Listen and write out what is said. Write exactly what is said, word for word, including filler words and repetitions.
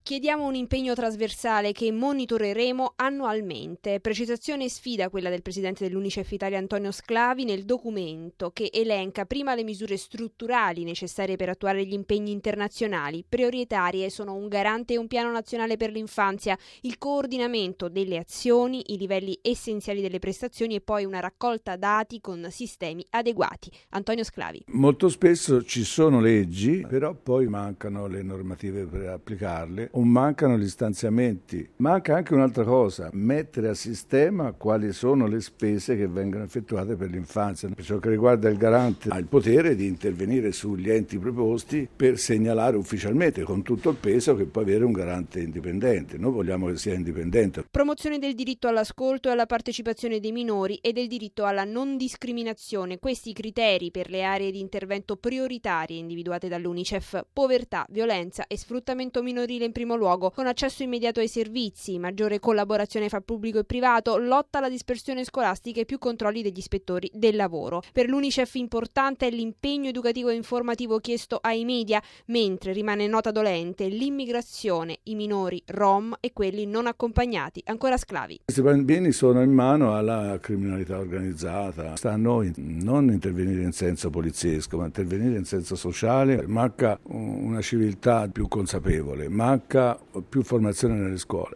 Chiediamo un impegno trasversale che monitoreremo annualmente. Precisazione e sfida quella del presidente dell'Unicef Italia Antonio Sclavi nel documento che elenca prima le misure strutturali necessarie per attuare gli impegni internazionali. Prioritarie sono un garante e un piano nazionale per l'infanzia, il coordinamento delle azioni, i livelli essenziali delle prestazioni e poi una raccolta dati con sistemi adeguati. Antonio Sclavi. Molto spesso ci sono leggi, però poi mancano le normative per applicarle. O mancano gli stanziamenti. Manca anche un'altra cosa, mettere a sistema quali sono le spese che vengono effettuate per l'infanzia. Per ciò che riguarda il garante ha il potere di intervenire sugli enti preposti per segnalare ufficialmente con tutto il peso che può avere un garante indipendente. Noi vogliamo che sia indipendente. Promozione del diritto all'ascolto e alla partecipazione dei minori e del diritto alla non discriminazione. Questi i criteri per le aree di intervento prioritarie individuate dall'Unicef. Povertà, violenza e sfruttamento minorile in primo luogo, con accesso immediato ai servizi, maggiore collaborazione fra pubblico e privato, lotta alla dispersione scolastica e più controlli degli ispettori del lavoro. Per l'Unicef importante è l'impegno educativo e informativo chiesto ai media, mentre rimane nota dolente l'immigrazione, i minori rom e quelli non accompagnati, ancora Sclavi. Questi bambini sono in mano alla criminalità organizzata, sta a noi non intervenire in senso poliziesco, ma intervenire in senso sociale. Manca una civiltà più consapevole, manca più formazione nelle scuole.